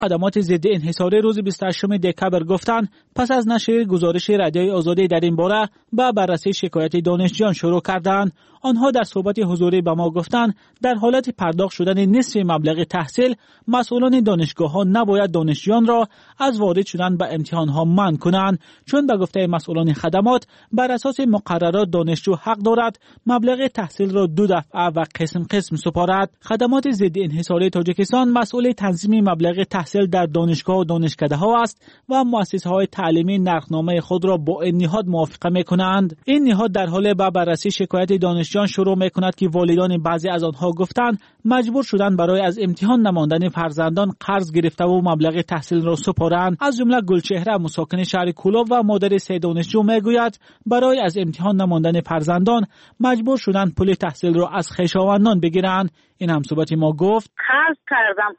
خدمات ضد انحصاری روز 28 دکبر گفتند پس از نشر گزارش رادیوی آزادی در این باره با بررسی شکایت دانشجویان شروع کردند. آنها در صحبت حضوری به ما گفتند در حالت پرداخت شدن نصف مبلغ تحصیل مسئولان دانشگاه‌ها نباید دانشجویان را از وارد شدن به امتحان‌ها منع کنند، چون به گفته مسئولان خدمات بر اساس مقررات دانشجو حق دارد مبلغ تحصیل را 2 دفعه و قسم قسم سپارد. خدمات ضد انحصاری تاجیکستان مسئول تنظیم مبلغ تحصیل در دانشگاه و دانشکده‌ها است و مؤسسه‌های تعلیمی نرخنامه خود را با این نهاد موافقه می‌کنند. این نهاد در حال به بررسی شکایت دانشجویان شروع می‌کند که والدان بعضی از آنها گفتند مجبور شدند برای از امتحان نماندن فرزندان قرض گرفته و مبلغ تحصیل را سپارند. از جمله گلچهره مساکن شهر کولاب و مادر 3 دانشجو میگوید برای از امتحان نماندن فرزندان مجبور شدند پول تحصیل را از خویشاوندان بگیرند. این هم صحبت ما گفت قرض کردم،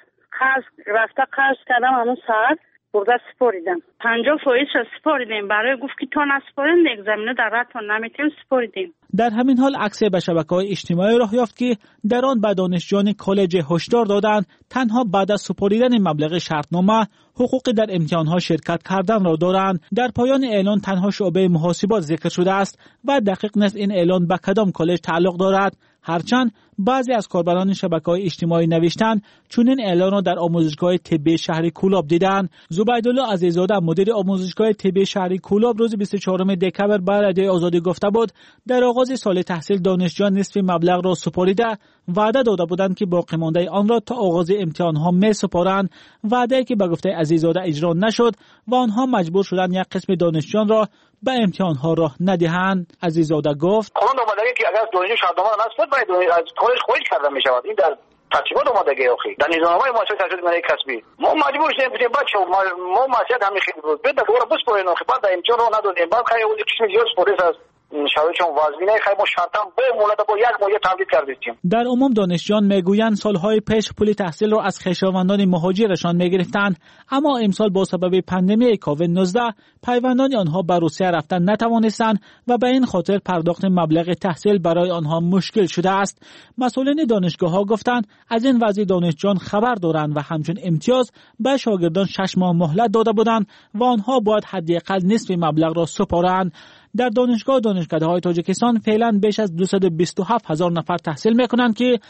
قرض رفته قرض کردم، همون ساعت برده سپاریدم 50% سپاریدیم. برای گفت که تا نسپارین اگزمینه در رتون نمیتونیم سپاریدیم. در همین حال عکس به شبکه‌های اجتماعی راه یافت که در آن به دانشجویان کالج هشدار دادند تنها بعد از سپاریدن مبلغ شرطنامه حقوق در امتحان‌ها شرکت کردن را دارند. در پایان اعلان تنها شعبه محاسبات ذکر شده است و دقیق نیست این اعلان به کدام کالج تعلق دارد. هرچند بعضی از کاربران شبکه‌های اجتماعی نوشتند چون این اعلان را در آموزشگاه طبی شهر کولاب دیدند. زبیدالله عزیزاده مدیر آموزشگاه طبی شهر کولاب روز 24 دکبر به رادیوی آزادی گفته بود در آغاز سال تحصیل دانشجویان نصف مبلغ را سپاریده وعده داده بودند که باقی مانده آن را تا آغاز امتحان‌ها می‌سپارند، وعده‌ای که به گفته عزیزاده اجرا نشد و آنها مجبور شدند یک قسم دانشجویان را به امتحان‌ها راه ندهند. عزیزاده گفت قانون آمده که اگر دانشجو شرطنامه نسپرد باید از کالج خارج کرده می‌شود. این در ترتیبات آمادگی اخی در نظامنامه مؤسسه تحصیل ملی کسبی ما مجبور شدیم بچه‌ها ما مسئله همین خیلی بود بعد دوباره بسپارین بعد امتحان رو ندادیم بعد خیلی اون چیز زیاد سپرده است شاید چون وزینه خیلی ما شرطم به مولد با یک ماه تمدید کردیم. در عموم دانشجویان میگویند سالهای پیش پول تحصیل را از خویشاوندان مهاجرشان میگرفتند، اما امسال با سبب پاندمی کووید 19 پیوندان آنها به روسیه رفتن نتوانستند و به این خاطر پرداخت مبلغ تحصیل برای آنها مشکل شده است. مسئولین دانشگاه‌ها گفتند از این وضع دانشجویان خبر دارند و همچون امتیاز به شاگردان 6 ماه مهلت داده بودند و آنها باید حداقل نصف مبلغ را سپارند. در دانشگاه و دانشکده‌های تاجیکستان فعلا بیش از 227,000 نفر تحصیل می‌کنند که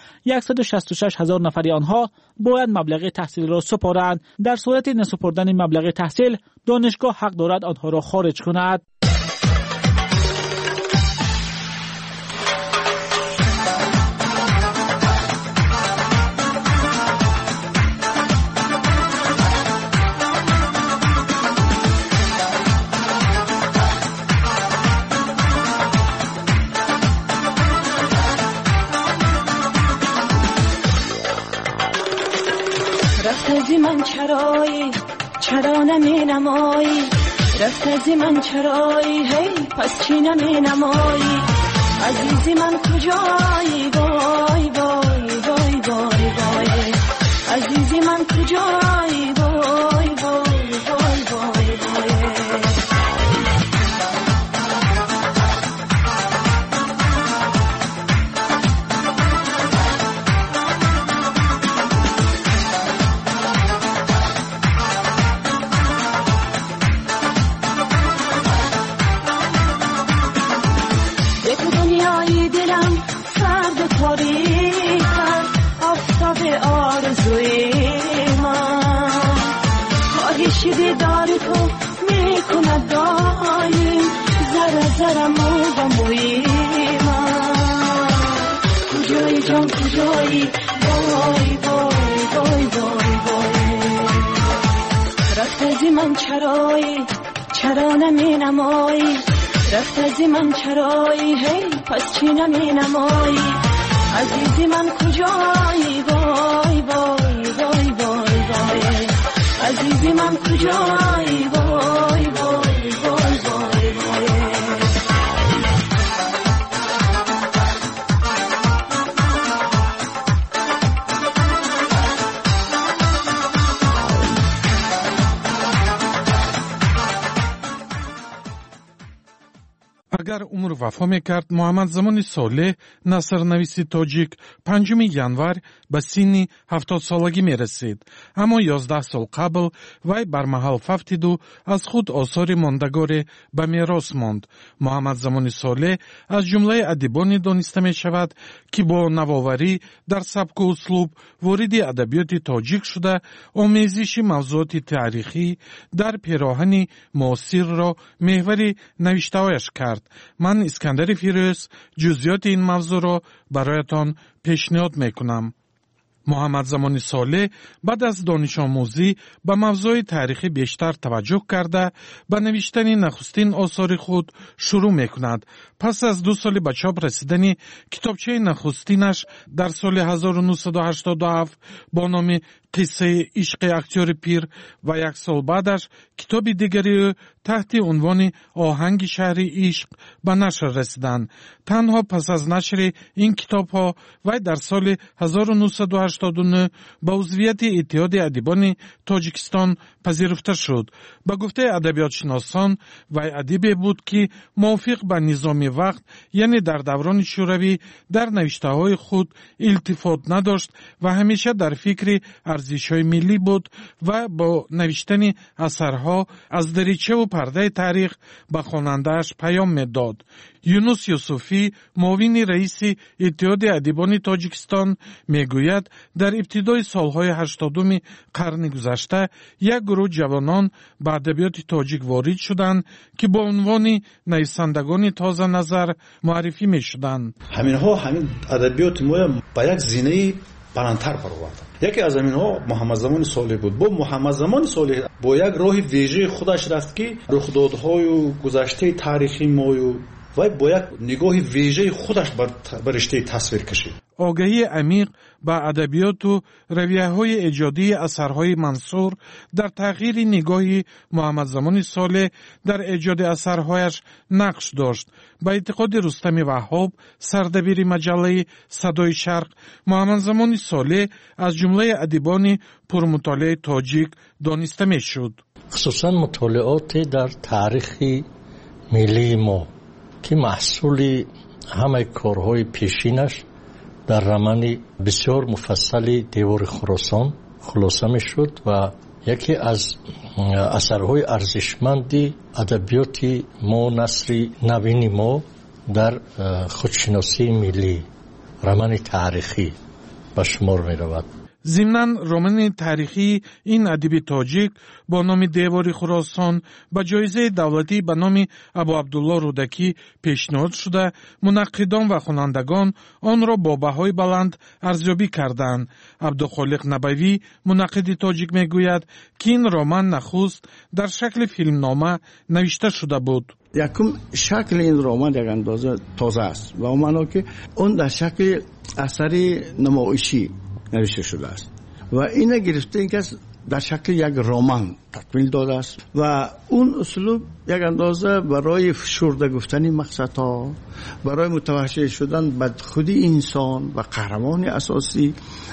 166,000 نفر آنها باید مبلغ تحصیل را سپارند. در صورت نسپردن مبلغ تحصیل دانشگاه حق دارد آنها را خارج کند. رفت من چرا نمی نمایی رفت از من چرایی هی پس چی نمی نمایی عزیزی من کجایی وای وای وای وای وای عزیزی من کجایی وای وای وای وای وای شده داری تو میکند دایم زره زره مو با موی من کجایی جان کجایی وای وای وای وای وای رفت از من چرا نمی نمایی رفت از من چرایی هی پس چی نمی نمایی عزیزی من کجایی وای وای وای وای وای عزیزی من کجایی وای وای وای وای وای اگر عمر وفا میکرد محمد زمان صالح نثرنویس تاجیک 5 январ به سن 70 سالگی میرسید. اما 11 سال قبل وی بر محل ففتید و از خود آثار ماندگار به میراث ماند. محمد زمان صالح از جمله ادیبانی دانسته می شود که با نوآوری در سبک و اسلوب وارد ادبیات تاجیک شده، آمیزش موضوعات تاریخی در پیراهن معاصر را محور نوشته‌هایش کرد. من اسکندر فیروز جزئیات این موضوع را برایتان پیشنهاد میکنم. محمد زمان صالح بعد از دانش آموزی به موضوع تاریخی بیشتر توجه کرده به نوشتن نخستین آثار خود شروع میکند. پس از 2 سال به چاپ رسیدن کتابچه نخستینش در سال 1987 با نام قصه عشق اکتور پیر و 1 سال بعدش کتاب دیگری تحت عنوان آهنگ شهر عشق به نشر رسیدند. تنها پس از نشر این کتاب‌ها و در سال 1989 به عضویت اتحاد ادیبان تاجیکستان پذیرفته شد. به گفته ادبیات شناسان و ادیبی بود که موافق به نظام وقت، یعنی در دوران شوروی، در نوشته‌های خود التفات نداشت و همیشه در فکر ارزش‌های ملی بود و با نوشتن اثرها از دریچه و پرده تاریخ به خواننده‌اش پیام می‌داد. یونس یوسفی، معاون رئیس اتحاد ادیبان تاجیکستان، میگوید در ابتدای سالهای 80 قرن گذشته یک گروه جوانان به ادبیات تاجیک وارد شدند که با عنوان نویسندگان تازه نظر معرفی میشدند. همین ادبیات ما با یک زینه بلندتر برآورد. یکی از همینها محمد زمان صالح بود. با محمد زمان صالح با یک راه ویژه خودش رفت که رخدادهای و گذشته تاریخی ما و با یک نگاه ویژه خودش بر رشته تصویر کشید. آگاهی عمیق به ادبیات و رویه‌های ایجادی اثرهای منصور در تغییر نگاه محمد زمان صالح در ایجاد اثرهایش نقش داشت. به اعتقاد رستم وهاب، سردبیر مجله صدای شرق، محمد زمان صالح از جمله ادیبان پرمطالعه تاجیک دانسته می‌شد. خصوصا مطالعات در تاریخ ملی ما که محصول همه کارهای پیشینش در رمان بسیار مفصل دیوار خراسان خلاصه می شد و یکی از اثرهای ارزشمند ادبیات ما، نثر نوین ما در خودشناسی ملی، رمان تاریخی به شمار می رود. ضمناً رمان تاریخی این ادیب تاجیک با نام دیوار خراسان به جایزه دولتی به نام ابو عبدالله رودکی پیشنهاد شده، منقدان و خوانندگان آن را با بهای بلند ارزیابی کردند. عبدالخالق نبوی، منقد تاجیک، میگوید که این رمان نخست در شکل فیلمنامه نوشته شده بود. یکم شکل این رمان یک اندازه تازه است و معنا که اون در شکل اثری نمایشی نوشته شده است و اینه گرفته اینکه در شکل یک رمان تکمیل داده است و اون اسلوب یک اندازه برای فشرده گفتن مقصدها، برای متوجه شدن به خودی انسان و قهرمان اساسی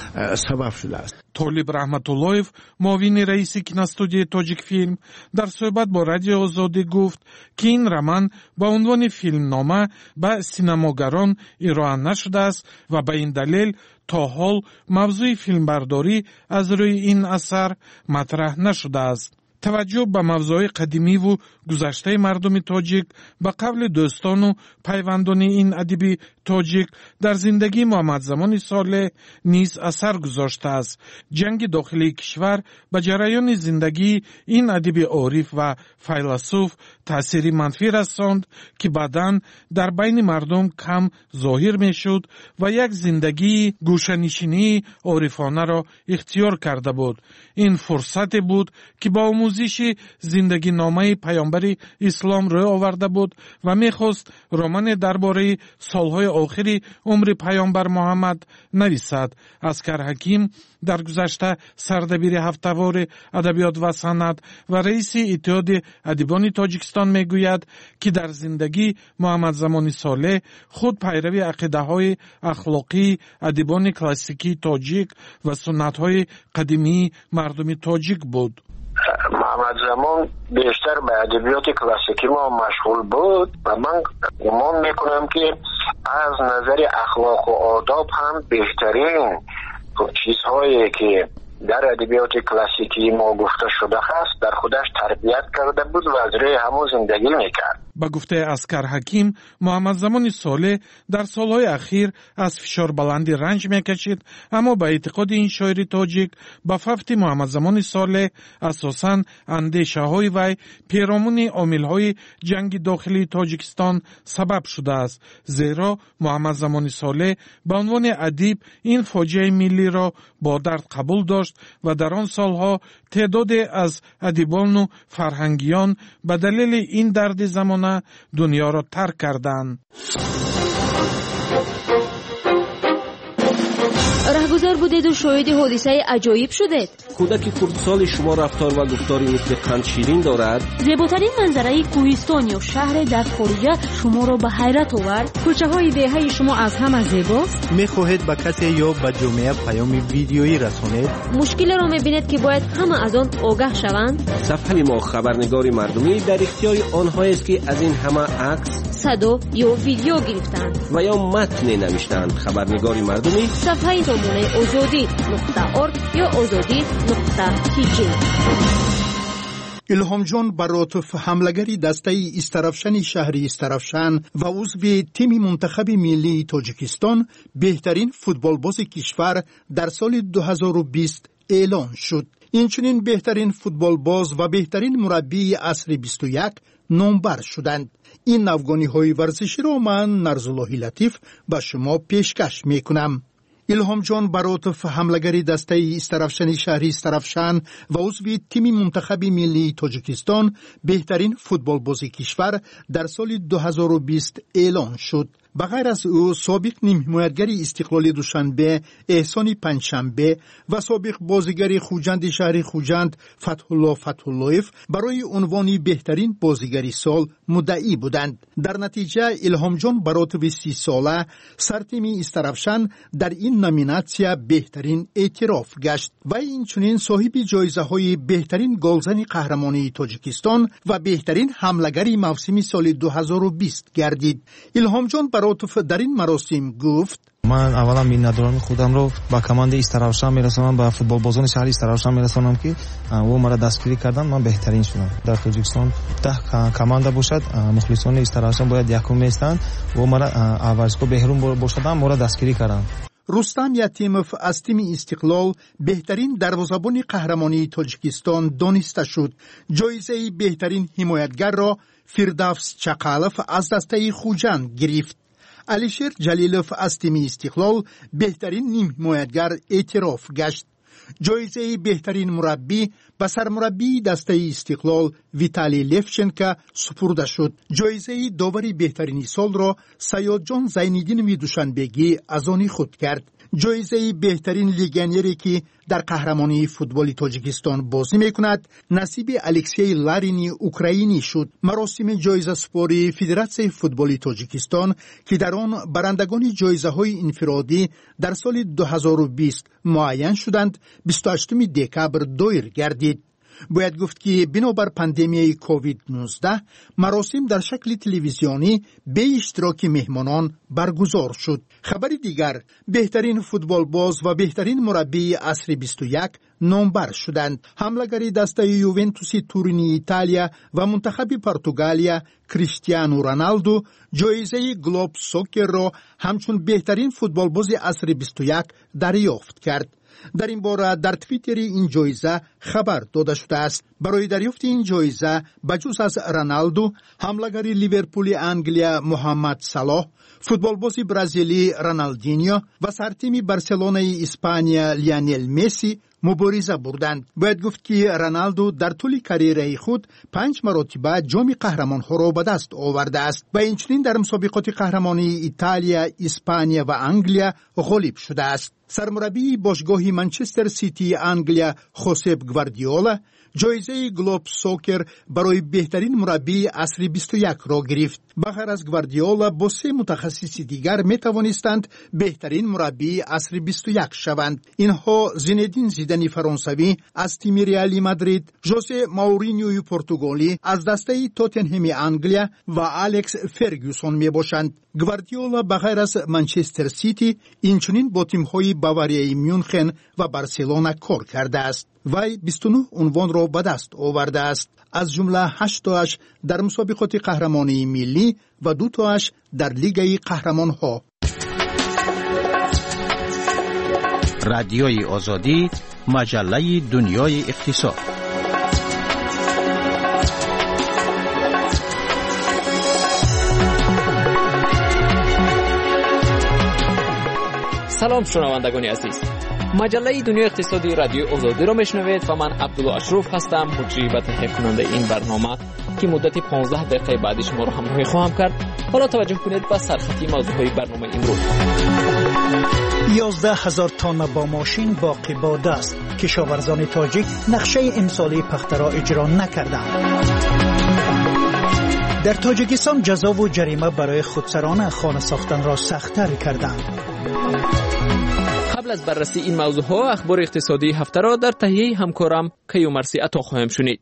سبب شده است. طالب رحمت‌اللهیف، معاون رئیس کینوستودیوی تاجیک فیلم، در صحبت با رادیو آزادی گفت که این رمان با عنوان فیلمنامه به سینماگران ارائه نشده است و به این دلیل تا حال موضوع فیلمبرداری از روی این اثر مطرح نشده است. توجه به موضوع قدیمی و گذشته مردم تاجیک به قول دوستان و پیوندان این ادیب تاجیک در زندگی محمد زمان صالح نیز اثر گذاشته است. جنگ داخلی کشور به جریان زندگی این ادیب عارف و فیلسوف تأثیری منفی رساند که بعداً در بین مردم کم ظاهر می شد و یک زندگی گوشه‌نشینی عارفانه را اختیار کرده بود. این فرصت بود که با آموزش زندگی نامه پیامبر اسلام روی آورده بود و می‌خواست رمان درباره سالهای آخری عمر پیامبر محمد نویسد. اسکر حکیم در گذشته سردبیر هفته‌وار ادبیات و صنعت و رئیس اتحاد ادیبان تاجیکستان میگوید که در زندگی محمد زمان صالح خود پیروی عقیده‌های اخلاقی ادیبان کلاسیکی تاجیک و سنت‌های قدیمی مردم تاجیک بود. محمد زمان بیشتر به ادبیات کلاسیکی ما مشغول بود و من گمان میکنم که از نظر اخلاق و آداب هم بهترین چیزهایی که در ادبیات کلاسیکی ما گفته شده است در خودش تربیت کرده بود و از روی همون زندگی میکرد. با گفته عسکر حکیم، محمد زمان صالح در سالهای اخیر از فشار بلندی رنج میکشید، اما به اعتقاد این شاعر تاجیک با فوت محمد زمان صالح اساساً اندیشه های وی پیرامون عامل‌های جنگ داخلی تاجیکستان سبب شده است، زیرا محمد زمان صالح به عنوان ادیب این فاجعه ملی را با درد قبول داشت و در آن سالها تعداد از ادیبان و فرهنگیان به دلیل این درد زمانه دنیا را ترک کردند. رهگذر بودید و شاهد حادثه عجایب شدید. کودک کردسال شما رفتار و گفتاری مثل قند شیرین دارد. زیباترین منظره کوهستان یا شهر در خارجه شما را به حیرت آورد. کوچه های دهه شما از همه زیباست. میخواهید به کسی یا به جامعه پیام ویدیویی رسانید. مشکل را میبینید که باید همه از آن آگاه شوند. صفحه ما خبرنگاری مردمی در اختیار آنهایی است که از این همه عکس، صدا یا ویدیو گرفتند و یا متن نوشتند. خبرنگاری مردمی صفحه سامانه azadi.org یا azadi.tg. الهام جان براتوف، حملگری دسته استرافشن شهری استرافشن و عضو تیم منتخب ملی تاجیکستان، بهترین فوتبالباز کشور در سال 2020 اعلان شد. اینچنین بهترین فوتبالباز و بهترین مربی عصر 21 نامبر شدند. این افغانی های ورزشی را من نرزاللهی لطیف به شما پیشکش میکنم. الهام جان براتوف، حملگری دسته استرافشن شهری استرافشن و عضو تیم منتخب ملی تاجیکستان، بهترین فوتبالباز کشور در سال 2020 اعلان شد. بغیر از او، سابق نیم حمایتگر استقلال دوشنبه احسان پنجشنبه و سابق بازیگر خوجند شهر خوجند فتحالله فتحاللهیف برای عنوان بهترین بازیگر سال مدعی بودند. در نتیجه الهام جان براتوف 30 ساله سرتیم استرافشن در این نامیناسیا بهترین اعتراف گشت و اینچنین صاحب جایزه های بهترین گلزن قهرمانی تاجیکستان و بهترین حملگری موسم سال 2020 گردید. الهام جان براتوف در این مراسم گفت: من اولا میندارم خودم رو با کماند استرافشن میرسونم، با فوتبال بازان شهر استرافشن میرسونم که او مرا دستگیری کردن، من بهترین شدم. در تاجیکستان 10 کماند باشد، مخلصان استرافشن باید یکم میستند و مرا اولسکو بهرون باشد، مرا دستگیری کردن. رستم یتیموف از تیم استقلال بهترین دروازه‌بان قهرمانی تاجیکستان دانسته شد. جایزه بهترین حمایتگر را فردوس چقالوف از دسته خوجند گرفت. علیشیر جلیلوف از تیم استقلال بهترین نیم حمایتگر اعتراف گشت. جایزه بهترین مربی به سرمربی دسته استقلال ویتالی لفچنکا سپرده شد. جایزه داوری بهترین سال را سیاد جان زینالدین دوشنبگی از آن خود کرد. جایزه بهترین لیگنیری که در قهرمانی فوتبال تاجیکستان بازی میکند نصیب الکسی لارینی اوکراینی شد. مراسم جایزه سپاری فدراسیون فوتبال تاجیکستان که در آن برندگان جایزه های انفرادی در سال 2020 معین شدند 28 دکبر دایر گردید. باید گفت که بنابر پاندمی کووید 19 مراسم در شکل تلویزیونی به اشتراک مهمانان برگزار شد. خبر دیگر، بهترین فوتبال باز و بهترین مربی عصر 21 نامبر شدند. حملگری دسته یوونتوس تورینی ایتالیا و منتخب پرتغالیا کریستیانو رونالدو جایزه گلوب سوکر را همچون بهترین فوتبال باز عصر 21 دریافت کرد. در این باره در توییتر این جایزه خبر داده شده است. برای دریافت این جایزه بجز از رونالدو، حملگر لیورپول انگلیا محمد صلاح، فوتبالباز برزیلی رونالدینیو و سرتیم بارسلونای اسپانیا لیونل مسی مبارزه بردند. باید گفت که رونالدو در طول کاریره خود 5 مرتبه جام قهرمان‌ها را به دست آورده است و اینچنین در مسابقات قهرمانی ایتالیا، اسپانیا و انگلیا غالب شده است. سرمربی باشگاه منچستر سیتی انگلیا خوسپ گواردیولا جایزه گلوب سوکر برای بهترین مربی عصر 21 را گرفت. بغیر از گواردیولا با 3 متخصص دیگر می توانستند بهترین مربی عصر 21 شوند. اینها زینedین زیدان فرانسوی از تیم ریال مادرید، ژوزه مورینیو پرتغالی از دسته توتنهم انگلیا و الکس فرگوسون می باشند. گواردیولا بغیر از منچستر سیتی اینچنین با تیم‌های باواریای میونخن و بارسلونا کار کرده است. وی 29 عنوان را به دست آورده است، از جمله 8 تاش در مسابقات قهرمانی ملی و 2 تاش در لیگ قهرمان‌ها. رادیوی آزادی، مجله دنیای اقتصاد. سلام شنوندگان عزیز، مجله دنیای اقتصادی رادیو آزادی را میشنوید و من عبدالله اشرف هستم، مجری و تهیه کننده این برنامه که مدت 15 دقیقه بعد شما را همراهی خواهم کرد. حالا توجه کنید به سرخطی موضوعهای برنامه امروز. 11,000 تن با ماشین باقی با دست. کشاورزان تاجیک نقشه امسالی پخته را اجرا نکردند. در تاجیکستان جزا و جریمه برای خودسران خانه ساختن را سخت‌تر کردند. قبل از بررسی این موضوعها اخبار اقتصادی هفته را در تهیه همکارم کیومرسی عطا خواهم شنید.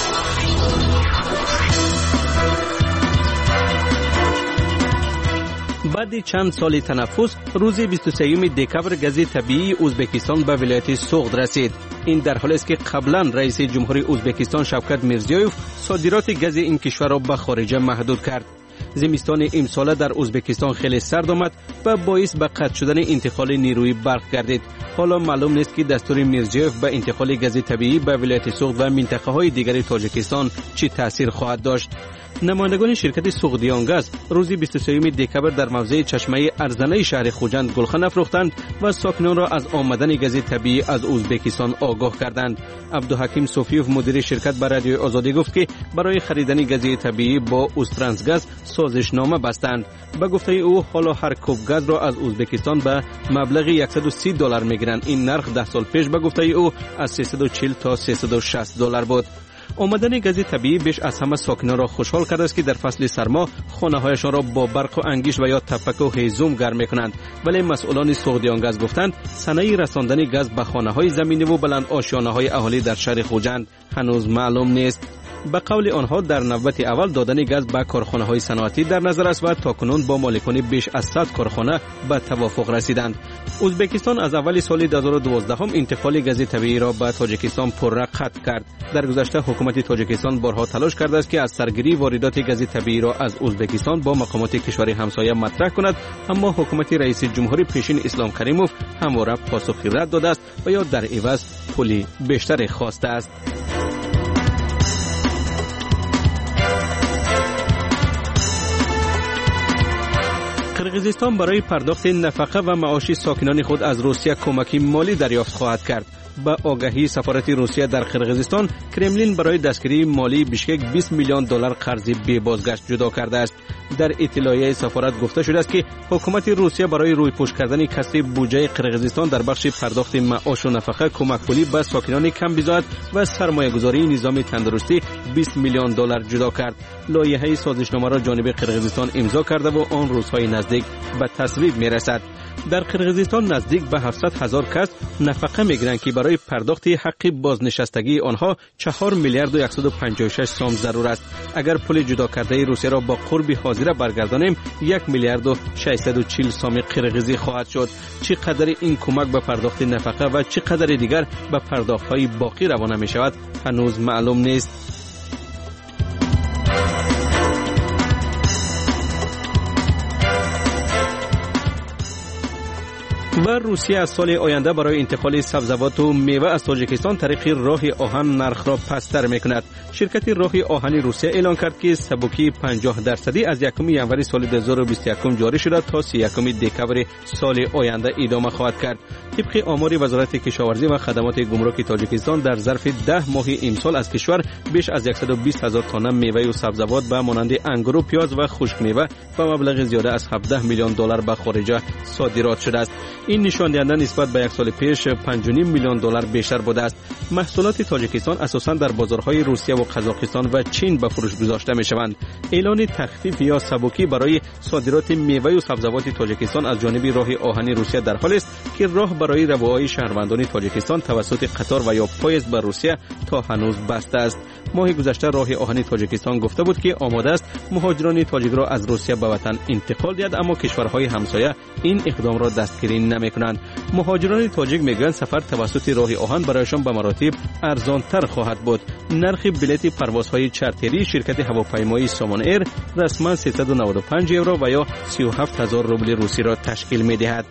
بعد چند سال تنفس روز 23 دکبر گاز طبیعی ازبکستان به ولایت سوغد رسید. این در حالی است که قبلا رئیس جمهوری ازبکستان شوکت میرزیویف صادرات گاز این کشور را به خارج محدود کرد. زمستان امسال در ازبکستان خیلی سرد آمد و باعث به قطع شدن انتقال نیروی برق گردید. حالا معلوم نیست که دستور میرزیوف به انتقال گاز طبیعی به ولایت سوغد و منطقه های دیگر تاجیکستان چه تاثیر خواهد داشت. نمایندگان شرکت سوغدیان گاز روز 23 دکبر در موضع چشمه ارزنه شهر خوجند گلخن افروختند و ساکنان را از آمدن گاز طبیعی از ازبکستان آگاه کردند. عبدالحکیم صوفیوف مدیر شرکت به رادیو آزادی گفت که برای خریدن گاز طبیعی با اوسترانسگاز سازشنامه بستند. به گفته او حالا هر کوب گاز را از ازبکستان به مبلغ $130 میگیرند. این نرخ 10 سال پیش به گفته او از 340 تا $360 بود. آمدن گاز طبیعی بیش از همه ساکنان را خوشحال کرده است که در فصل سرما خانه‌هایشان را با برق و انگیش و یا تپک و هیزم گرم می‌کنند. ولی مسئولان سوغدیان گاز گفتند صنایع رساندن گاز به خانه‌های زمینی و بلند آشیانه‌های اهالی در شهر خوجند هنوز معلوم نیست. به قول آنها در نوبت اول دادن گاز به کارخانه‌های صنعتی در نظر است و تاکنون با مالکان بیش از 100 کارخانه به توافق رسیدند. ازبکستان از اول سال 2012 انتقال گاز طبیعی را به تاجیکستان پررا قطع کرد. در گذشته حکومت تاجیکستان بارها تلاش کرده است که از سرگیری واردات گاز طبیعی را از ازبکستان با مقامات کشور همسایه مطرح کند، اما حکومت رئیس جمهور پیشین اسلام کریموف همواره پاسخی رد داده است و یا در عوض پولی بیشتر خواسته است. قرقیزستان برای پرداخت نفقه و معاش ساکنان خود از روسیه کمکی مالی دریافت خواهد کرد. با آگاهی سفارت روسیه در قرقیزستان، کرملین برای دستگیری مالی بیشکک $20 میلیون قرض بی بازگشت جدا کرده است. در اطلاعیه سفارت گفته شده است که حکومت روسیه برای رویپوش کردن کسر بودجه قرقیزستان در بخش پرداخت معاش و نفقه کمک پولی به ساکنان کم بزاعت و سرمایه‌گذاری نظام تندرستی $20 میلیون جدا کرد. لایحه سازشنامه را جانب قرقیزستان امضا کرده و آن روزهای نزدیک به تصویب میرسد. در قرقیزستان نزدیک به 700,000 کس نفقه میگیرند که برای پرداخت حق بازنشستگی آنها 4 میلیارد و 156 سوم ضرور است. اگر پول جدا کرده روسیه را با قرب حاضر برگردانیم 1 میلیارد و 640 سوم قرقیزی خواهد شد. چقدر این کمک به پرداخت نفقه و چقدر دیگر به پرداخت‌های باقی روانه می شود هنوز معلوم نیست. و روسیه از سال آینده برای انتقال سبزیجات و میوه از تاجیکستان طریق راه آهن نرخ را پستر میکند. شرکت راه آهن روسیه اعلان کرد که سبوکی 50% از 1 ژانویه سال 2021 جاری شده تا 31 دکبر سال آینده ادامه خواهد کرد. طبق آمار وزارت کشاورزی و خدمات گمرک تاجیکستان در ظرف 10 ماه امسال از کشور بیش از 120,000 تن میوه و سبزیجات به مانند انگور و پیاز و خشک میوه به مبلغ زیاده از $17 میلیون به خارج صادرات شده است. این این نشان دهنده نسبت به یک سال پیش 5.5 میلیون دلار بیشتر بوده است. محصولات تاجیکستان اساساً در بازارهای روسیه و قزاقستان و چین به فروش گذاشته میشوند. اعلان تخفیف یا سبکی برای صادرات میوه و سبزیجات تاجیکستان از جانب راه آهنی روسیه در حال است که راه برای روابط شهروندان تاجیکستان توسط قطار و یا پاییز به روسیه تا هنوز بسته است. ماه گذشته راه آهنی تاجیکستان گفته بود که آماده است مهاجران تاجیک را از روسیه به وطن انتقال دهد، اما کشورهای همسایه این اقدام را دستگیری نمی‌کنند. مهاجران تاجیک میگویند سفر توسط راه آهن برایشان به مراتب ارزان‌تر خواهد بود. نرخ بلیط پروازهای چارتری شرکت هواپیمایی سامان ایر رسما 395 یورو و یا 37000 روبل روسی را تشکیل می‌دهد.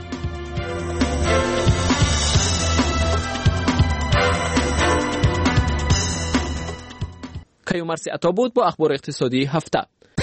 کیومرث عطا بود با اخبار اقتصادی هفته.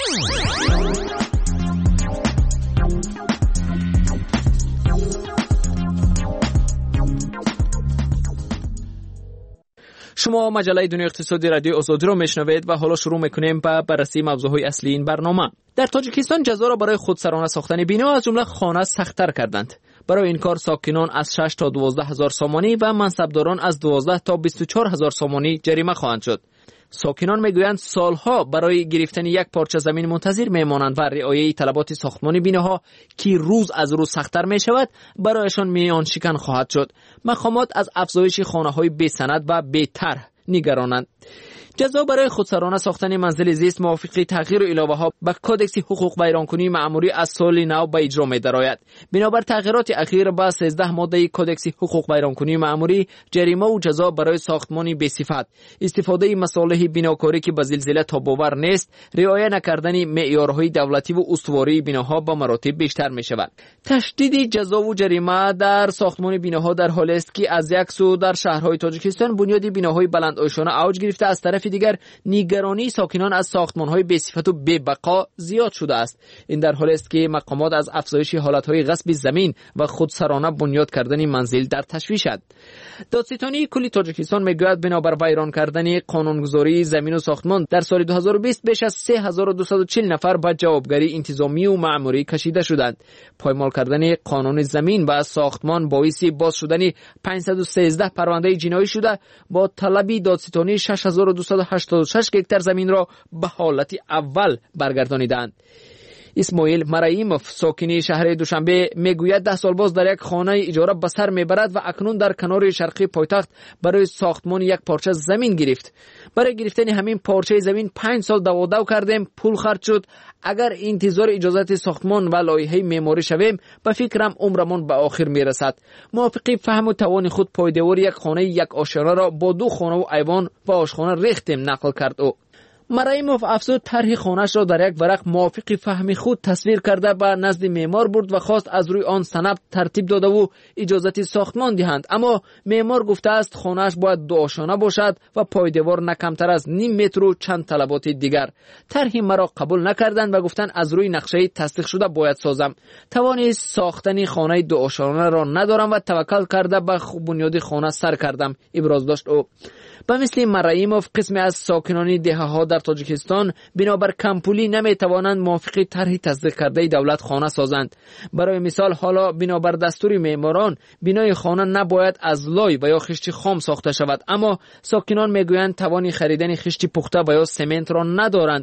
شما مجله دنیای اقتصادی رادیو آزادی را میشنوید و حالا شروع میکنیم با بررسی موضوعهای اصلی این برنامه. در تاجیکستان جزا را برای خودسرانه ساختن بنا از جمله خانه سخت‌تر کردند. برای این کار ساکنان از 6 تا 12 هزار سامانی و منصبداران از 12 تا 24 هزار سامانی جریمه خواهند شد. ساکنان میگویند سالها برای گرفتن یک پارچه زمین منتظر میمانند و رعایت طلبات ساختمانی بیناها که روز از روز سخت‌تر میشود برایشان میان شکن خواهد شد. مقامات از افزایش خانه‌های بی سند و بی طرح نگرانند. جزا برای خودسرانه ساختن منزل زیست موافق تغییر الهه‌ها به کدکس حقوق ویرانکنی مأموری از سال نو به اجرا می‌دراید. بنابر تغییرات اخیر با 13 ماده کدکس حقوق ویرانکنی مأموری، جریمه و جزا برای ساختمانی بی صفت، استفاده مصالح بناکاری که به زلزله تاب‌آور نیست، رعایت نکردن معیارهای دولتی و استواری بناها با مراتب بیشتر می‌شود. تشدید جزا و جریمه در ساختمان بناها در حالی است که از یک سو در شهرهای تاجیکستان بنیاد بناهای بلندآشانه اوج گرفته، از طرف دیگر نگرانی ساکنان از ساختمان‌های بی صفت و بی بقا زیاد شده است. این در حالی است که مقامات از افزایش حالت‌های غصب زمین و خودسرانه بنیاد کردن منزل در تشویشند. دادستانی کلی تاجیکستان میگوید بنابر ویران کردن قانونگذاری زمین و ساختمان در سال 2020 بیش از 3240 نفر به جوابگری انتظامی و مأموری کشیده شدند. پایمال کردن قانون زمین و ساختمان باعث باز شدن 513 پرونده جنایی شده با طلب دادستانی 6286 هکتار زمین را به حالت اول برگردانیدند. اسماعیل مرایموف ساکنی شهر دوشنبه میگوید 10 سال باز در یک خانه اجاره به سر میبرد و اکنون در کنار شرقی پایتخت برای ساختمان یک پارچه زمین گرفت. برای گرفتن همین پارچه زمین 5 سال دوادو کردیم، پول خرج شد. اگر انتظار اجازت ساختمان و لایحه معماری شویم به فکرم عمرمان به آخر میرسد. موافق فهم و توان خود پایدار یک خانه یک آشیانه را با 2 خانه و ایوان و آشخانه ریختیم نقل کرد. او مرایموف افزود طرح خانه‌اش را در یک ورق موافق فهم خود تصویر کرده به نزد معمار برد و خواست از روی آن سند ترتیب داده و اجازت ساختمان دهند، اما معمار گفته است خانه‌اش باید 2 آشانه باشد و پایدوار نه کمتر از نیم متر و چند طلبات دیگر. طرح مرا قبول نکردند و گفتند از روی نقشه تصدیق شده باید سازم. توان ساختن خانه 2 آشانه را ندارم و توکل کرده به بنیاد خانه سر کردم، ابراز داشت او. به مثل مرایموف قسمی از ساکنان دهه‌ها در تاجیکستان بنابر کمپولی نمیتوانند موافق طرح تصدیق کرده دولت خانه سازند. برای مثال حالا بنابر دستور معماران بنای خانه نباید از لای و یا خشت خام ساخته شود، اما ساکنان میگویند توان خریدن خشت پخته و یا سمنت را ندارند.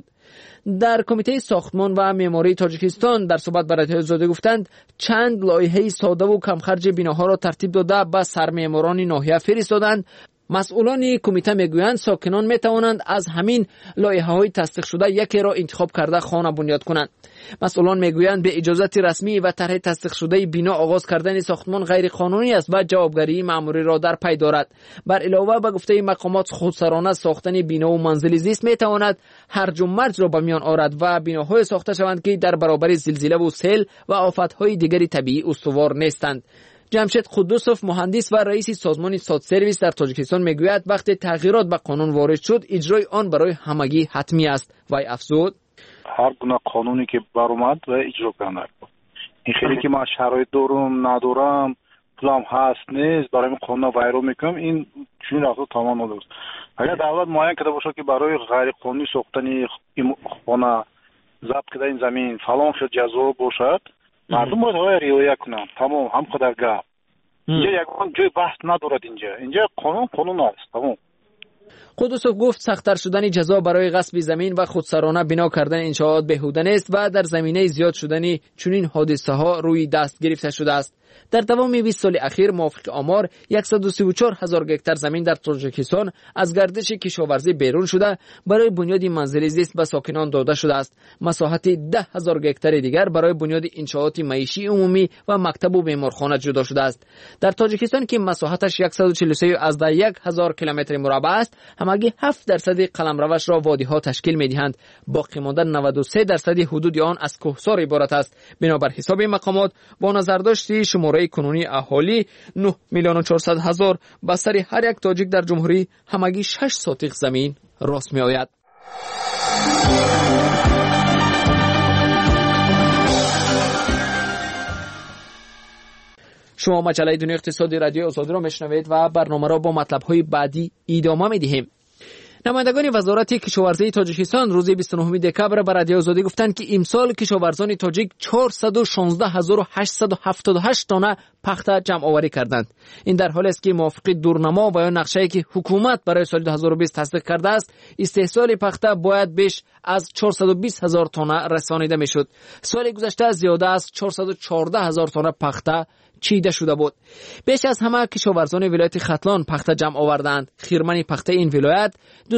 در کمیته ساختمان و معماری تاجیکستان در صحبت با رادیو آزادی گفتند چند لایحه ساده و کم خرج بناها را ترتیب داده به سرمعماران ناحیه فرستادند. مسئولان کمیته میگویند ساکنان میتوانند از همین لایحه‌های تصدیق شده یکی را انتخاب کرده خانه بنیاد کنند. مسئولان میگویند به اجازت رسمی و طرح تصدیق شده بنا آغاز کردن ساختمان غیر قانونی است و جوابگری مأموری را در پی دارد. بر علاوه به گفته مقامات خودسرانه ساختن بنا و منزل زیست میتواند هرج و مرج را به میان آورد و بناهای ساخته شوند که در برابر زلزله و سیل و آفت‌های دیگری طبیعی استوار نیستند. جمشید قدوسوف مهندس و رئیس سازمان ساد سرویس در تاجیکستان میگوید وقتی تغییرات به قانون وارد شد اجرای آن برای همگی حتمی است. وی افزود هر گونه قانونی که برآمد و اجرا کردن. این خیلی که ما شرایط دارم ندارم پولم هست نیست برای این قانون ویران میکنم، این چون رفته تمام ندارد. اگر دولت معین کرده باشه که برای غیر قانونی ساختن خانه ضبط کردن زمین فلان خیلی جزا باشد، مردم باید رعایت کنن. تمام هم خود گپ اینجا یگان جای بحث ندارد. اینجا قانون است. تمام. قدوسوف گفت سخت‌تر شدن جزا برای غصب زمین و خودسرانه بنا کردن انشاءات بیهوده نیست و در زمینه زیاد شدن چنین حادثه ها روی دست گرفته شده است. در دوام 20 سال اخیر موافق آمار 134,000 گکتار زمین در تاجیکستان از گردش کشاورزی بیرون شده برای بنیاد منزل زیست به ساکنان داده شده است. مساحت 10,000 گکتار دیگر برای بنیاد انشاءات معیشی عمومی و مکتب و بیمارخانه جدا شده است. در تاجیکستان که مساحتش 143,000 کیلومتر مربع است، همگی 7% قلمروش را وادی ها تشکیل می‌دهند. باقی مانده 93% حدود آن از کوهسار عبارت است. بنابر حساب مقامات با نظرداشت شماره کنونی اهالی 9,400,000 به سر هر یک تاجیک در جمهوری همگی 6 ساتق زمین راست می آید. شما مجله دنیای اقتصادی رادیو آزادی را میشنوید و برنامه را با مطلب‌های بعدی ادامه می‌دهیم. نمایندگان وزارت کشاورزی تاجیکستان روز 29 دکبر به رادیو آزادی گفتند که امسال کشاورزان تاجیک 416,878 تانه پخته جمع آوری کردند. این در حالی است که موافق دورنما و یا نقشه‌ای که حکومت برای سال 2020 تصدیق کرده است، استحصال پخته باید بیش از 420,000 تانه رسانیده میشد. سال گذشته زیاده از 414,000 تانه پخته چیده شده بود. بیش از همه کشاورزان ولایت ختلان پخته جمع آوردند. خیرمن پخته این ولایت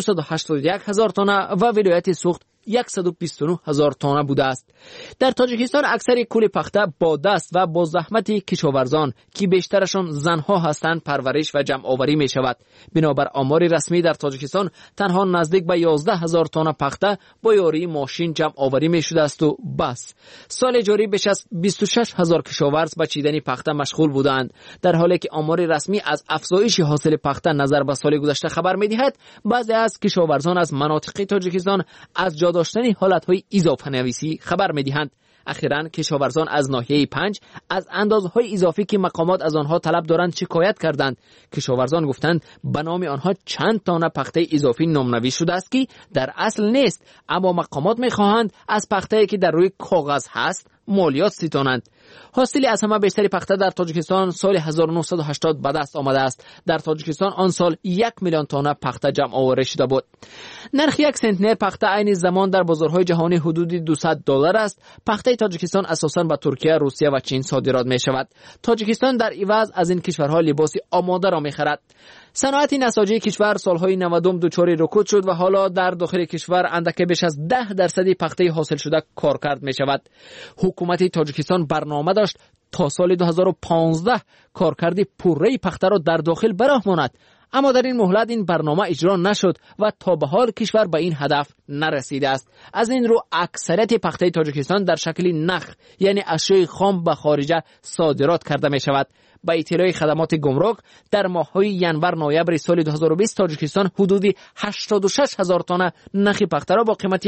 281,000 تانه و ولایت سوخت 129,000 تانه بوده است. در تاجیکستان اکثر کل پخته با دست و با زحمت کشاورزان که بیشترشان زنها هستند پرورش و جمع آوری می شود. بنابر آمار رسمی در تاجیکستان تنها نزدیک به 11,000 تانه پخته با یاری ماشین جمع آوری می شده است و بس. سال جاری بیش از 26,000 کشاورز به چیدن پخته مشغول بودند. در حالی که آمار رسمی از افزایش حاصل پخته نظر به سال گذشته خبر می دهد، بعضی از کشاورزان از مناطق تاجیکستان از جا داشتن حالتهای اضافه نویسی خبر می دهند. اخیراً کشاورزان از ناحیه 5 از اندازهای اضافی که مقامات از آنها طلب دارند شکایت کردند. کشاورزان گفتند به نام آنها چند تانه پخته اضافی نامنویس شده است که در اصل نیست، اما مقامات می خواهند از پخته‌ای که در روی کاغذ هست مالیات ستانند. حاصل از همه بیشتری پخته در تاجیکستان سال 1980 به دست آمده است. در تاجیکستان آن سال 1,000,000 تانه پخته جمع آوری شده بود. نرخ 1 سنتنر پخته عین زمان در بازارهای جهانی حدود $200 است. پخته تاجیکستان اساساً به ترکیه، روسیه و چین صادرات می شود. تاجیکستان در عوض از این کشورها لباس آماده را می خرد. صنعت نساجی کشور سالهای 90 دچار رکود شد و حالا در داخل کشور اندک بیش از 10% پخته حاصل شده کارکرد می شود. حکومت تاجیکستان برنامه داشت تا سال 2015 کارکرد پوره پخته را در داخل براه ماند، اما در این مهلت این برنامه اجرا نشد و تا به حال کشور به این هدف نرسیده است. از این رو اکثریت پخته تاجیکستان در شکل نخ یعنی اشیاء خام به خارج صادرات کرده می شود. با اطلاع خدمات گمرک در ماه‌های ینور نوامبر سال 2020 تاجیکستان حدود 86,000 تانه نخ پخته را با قیمت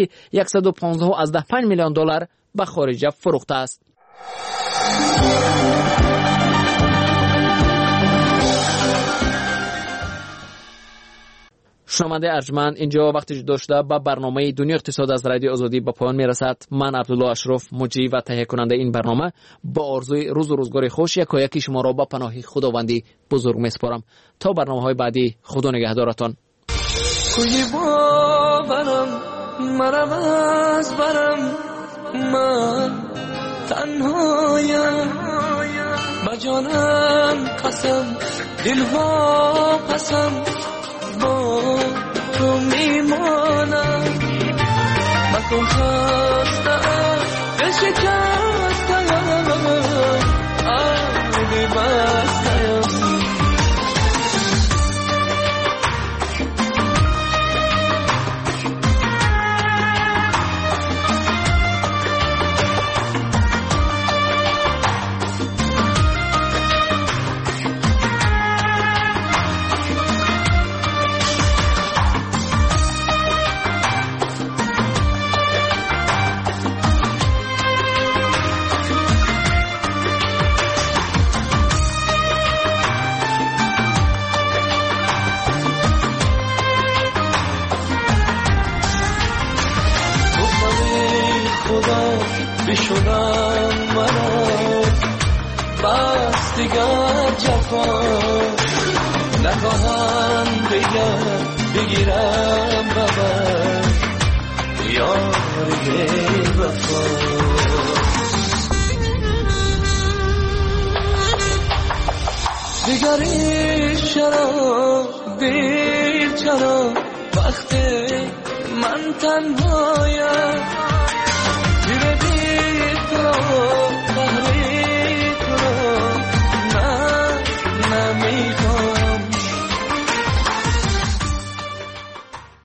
$115.5 میلیون به خارج فروخته است. شنونده ارجمند، اینجا وقتی داشته با برنامه دنیا اقتصاد از رادیو آزادی به پایان میرسد. من عبدالله اشرف مجری و تهیه کننده این برنامه با آرزوی روز و روزگار خوش یکی شما را با پناه خداوندی بزرگ میسپارم. تا برنامه‌های بعدی، خدا نگهدارتان. کوی باورم مرم از برم، من تنهایم با جانم قسم، دلها قسم با تو میمانم. من تو خستم دل شکستم، آبی بستم. بشدم مرا نیست دیگر جفا نخواهم بگیرم ببر یار بی وفا دیگری چرا دیر چرا وقت من تنهایم دیر دیر تو قهری تو من نمیخوام